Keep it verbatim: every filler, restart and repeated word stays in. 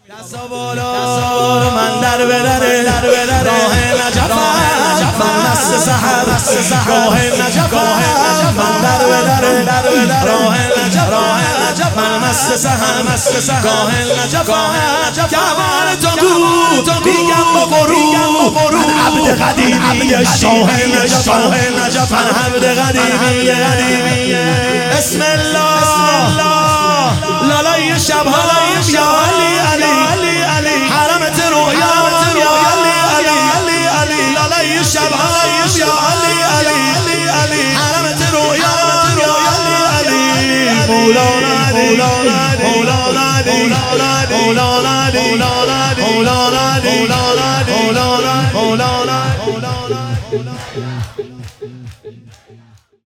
دست بالا من در بدره راه نجفم من مست سحر راه نجفم من در بدره راه نجفم من مست سحر راه نجفم جوان تو گو میگم با غرور من عبد قدیمی شاه نجف من عبد قدیمی بسم الله لالای شب‌ها یا علی علی علی حرمت رویام یا علی علی علی لالای شب‌ها یا علی علی علی حرمت رویام یا علی علی مولانا مولانا مولانا مولانا مولانا مولانا مولانا مولانا مولانا